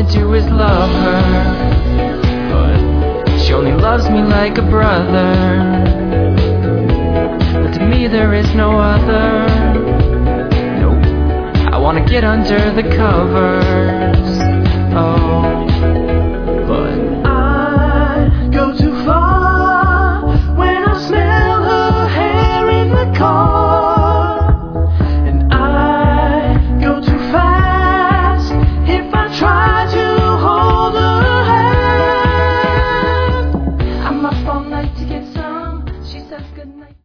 do is love her, but she only loves me like a brother. But to me there is no other. Nope, I wanna get under the covers.